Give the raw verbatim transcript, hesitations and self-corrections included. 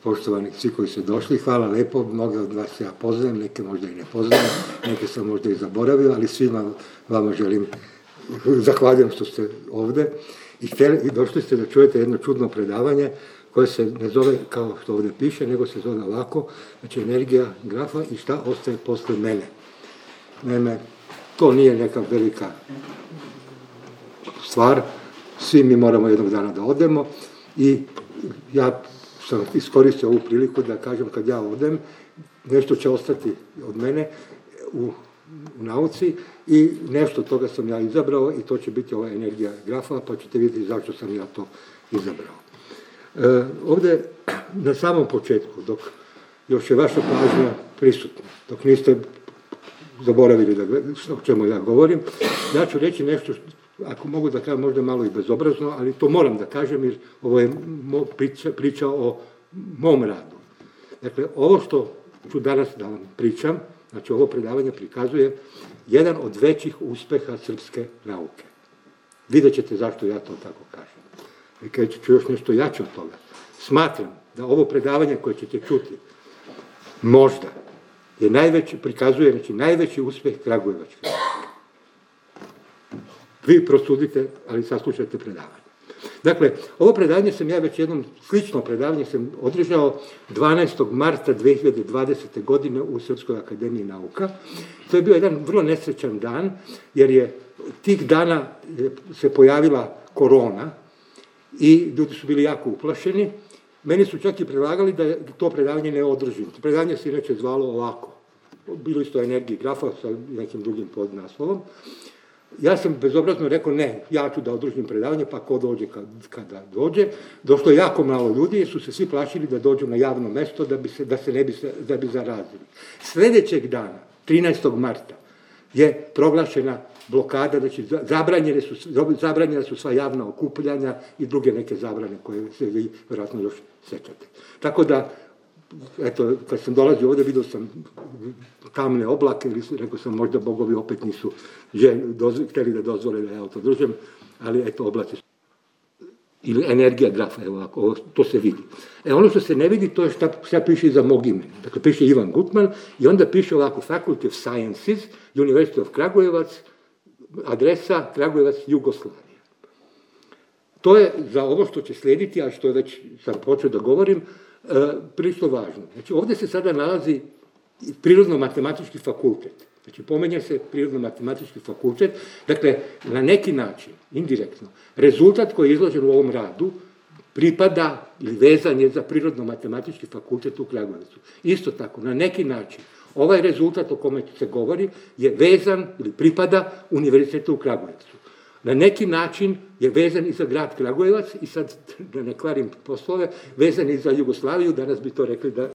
poštovani svi koji su došli, hvala lepo, mnoge od vas ja poznajem, neke možda i ne poznajem, neke sam možda i zaboravio, ali svima vama želim, zahvaljujem što ste ovde i, htjeli, i došli ste da čujete jedno čudno predavanje koje se ne zove kao što ovde piše, nego se zove ovako, znači energija grafa i šta ostaje posle mene. Naime, to nije neka velika stvar, svi mi moramo jednog dana da odemo i ja sam iskoristio ovu priliku da kažem kad ja odem, nešto će ostati od mene u, u nauci i nešto od toga sam ja izabrao i to će biti ova energija grafa, pa ćete vidjeti zašto sam ja to izabrao. E, ovde na samom početku, dok još je vaša pažnja prisutna, dok niste zaboravili da gledate, o čemu ja govorim, ja ću reći nešto, ako mogu da kažem možda malo i bezobrazno, ali to moram da kažem jer ovo je priča, priča o mom radu. Dakle, ovo što ću danas da vam pričam, znači ovo predavanje prikazuje jedan od većih uspeha srpske nauke. Vidjet ćete zašto ja to tako kažem. I kada ću još nešto jače od toga. Smatram da ovo predavanje koje ćete čuti možda je najveći, prikazuje znači, najveći uspeh kragujevačke nauke. Vi prosudite, ali saslušajte predavanje. Dakle, ovo predavanje sam ja već jednom, slično predavanje sam održao dvanaestog marta dve hiljade dvadesete. godine u Srpskoj akademiji nauka. To je bio jedan vrlo nesrećan dan, jer je tih dana se pojavila korona i ljudi su bili jako uplašeni. Meni su čak i predlagali da to predavanje ne održim. Predavanje se inače zvalo ovako. Bilo isto energiji grafa sa nekim drugim podnaslovom. Ja sam bezobrazno rekao, ne, ja ću da održim predavanje, pa ko dođe kad, kada dođe. Došlo je jako malo ljudi, jer su se svi plašili da dođu na javno mesto, da, bi se, da se ne bi, se, da bi zarazili. Sledećeg dana, trinaestog marta, je proglašena blokada, znači zabranjene su, zabranjene su sva javna okupljanja i druge neke zabrane koje se vi vjerojatno još sećate. Tako da, eto, kad sam dolazio ovde, vidio sam tamne oblake, ili rekao sam možda bogovi opet nisu hteli da dozvole da ja to držem, ali eto, oblaci su. Ili energija grafa, evo ovako, to se vidi. E, ono što se ne vidi, to je šta, šta piše iza mog imena. Dakle, piše Ivan Gutman i onda piše ovako Faculty of Sciences, University of Kragujevac, adresa Kragujevac, Jugoslavija. To je za ovo što će slediti, a što je već sam počeo da govorim, e, prilično važno. Znači, ovde se sada nalazi Prirodno-matematički fakultet. Znači, pomenja se Prirodno-matematički fakultet. Dakle, na neki način, indirektno, rezultat koji je izložen u ovom radu pripada ili vezan je za Prirodno-matematički fakultet u Kragujevcu. Isto tako, na neki način, ovaj rezultat o kome se govori je vezan ili pripada Univerzitetu u Kragujevcu. Na neki način je vezan i za grad Kragujevac i sad, da ne kvarim poslove, vezan i za Jugoslaviju, danas bi to rekli da